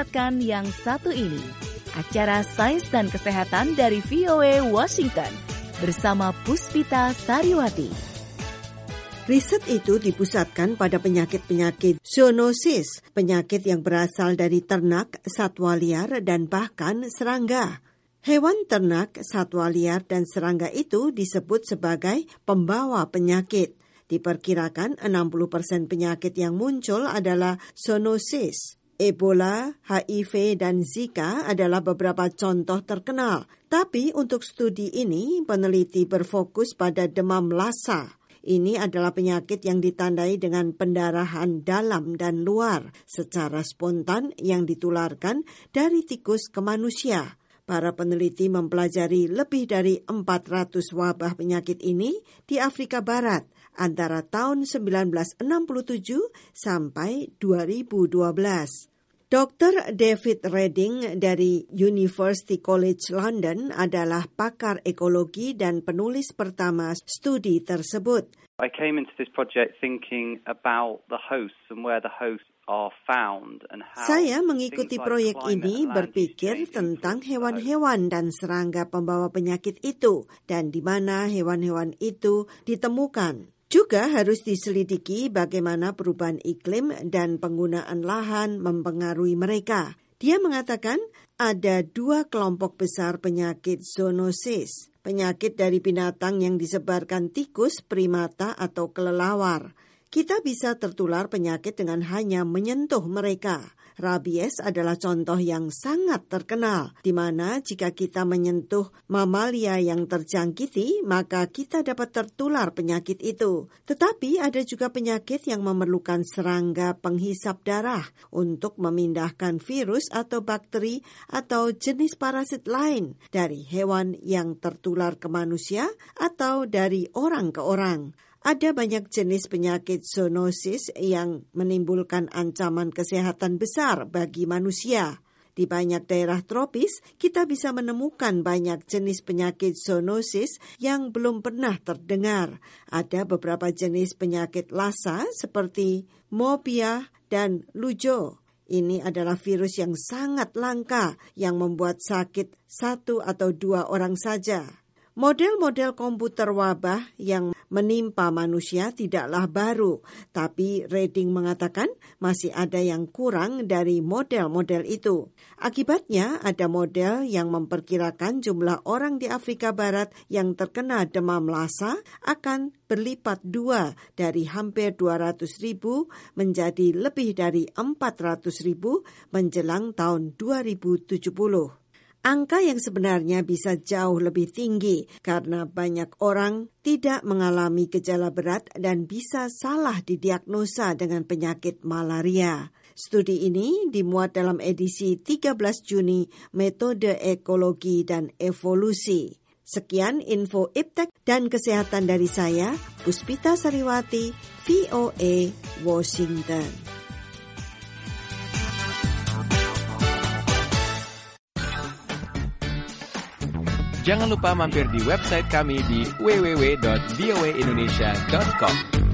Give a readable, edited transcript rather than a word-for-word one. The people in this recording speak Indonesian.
mendengarkan yang satu ini, acara Sains dan Kesehatan dari VOA Washington bersama Puspita Sariwati. Riset itu dipusatkan pada penyakit-penyakit zoonosis, penyakit yang berasal dari ternak, satwa liar, dan bahkan serangga. Hewan ternak, satwa liar, dan serangga itu disebut sebagai pembawa penyakit. Diperkirakan 60% penyakit yang muncul adalah zoonosis. Ebola, HIV, dan Zika adalah beberapa contoh terkenal. Tapi untuk studi ini, peneliti berfokus pada demam Lassa. Ini adalah penyakit yang ditandai dengan pendarahan dalam dan luar secara spontan yang ditularkan dari tikus ke manusia. Para peneliti mempelajari lebih dari 400 wabah penyakit ini di Afrika Barat antara tahun 1967 sampai 2012. Dr. David Redding dari University College London adalah pakar ekologi dan penulis pertama studi tersebut. I came into this project thinking about the hosts and where the hosts are found and how. Saya mengikuti proyek ini berpikir tentang hewan-hewan dan serangga pembawa penyakit itu dan di mana hewan-hewan itu ditemukan. Juga harus diselidiki bagaimana perubahan iklim dan penggunaan lahan mempengaruhi mereka. Dia mengatakan ada 2 kelompok besar penyakit zoonosis. Penyakit dari binatang yang disebarkan tikus, primata, atau kelelawar. Kita bisa tertular penyakit dengan hanya menyentuh mereka. Rabies adalah contoh yang sangat terkenal, di mana jika kita menyentuh mamalia yang terjangkiti, maka kita dapat tertular penyakit itu. Tetapi ada juga penyakit yang memerlukan serangga penghisap darah untuk memindahkan virus atau bakteri atau jenis parasit lain dari hewan yang tertular ke manusia atau dari orang ke orang. Ada banyak jenis penyakit zoonosis yang menimbulkan ancaman kesehatan besar bagi manusia. Di banyak daerah tropis, kita bisa menemukan banyak jenis penyakit zoonosis yang belum pernah terdengar. Ada beberapa jenis penyakit Lassa seperti Mopia dan Lujo. Ini adalah virus yang sangat langka yang membuat sakit 1 atau 2 orang saja. Model-model komputer wabah yang menimpa manusia tidaklah baru, tapi Redding mengatakan masih ada yang kurang dari model-model itu. Akibatnya ada model yang memperkirakan jumlah orang di Afrika Barat yang terkena demam Lassa akan berlipat 2 dari hampir 200.000 menjadi lebih dari 400.000 menjelang tahun 2070. Angka yang sebenarnya bisa jauh lebih tinggi karena banyak orang tidak mengalami gejala berat dan bisa salah didiagnosa dengan penyakit malaria. Studi ini dimuat dalam edisi 13 Juni Metode Ekologi dan Evolusi. Sekian info iptek dan kesehatan dari saya, Puspita Sariwati, VOA Washington. Jangan lupa mampir di website kami di www.voaindonesia.com.